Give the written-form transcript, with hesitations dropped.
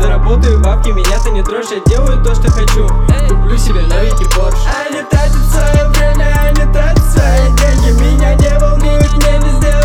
Заработаю бабки, меня ты не трожь. Я делаю то, что хочу. Куплю себе новенький Порш. Они тратят свое время, они тратят свои деньги. Меня не волнует, мне не сделать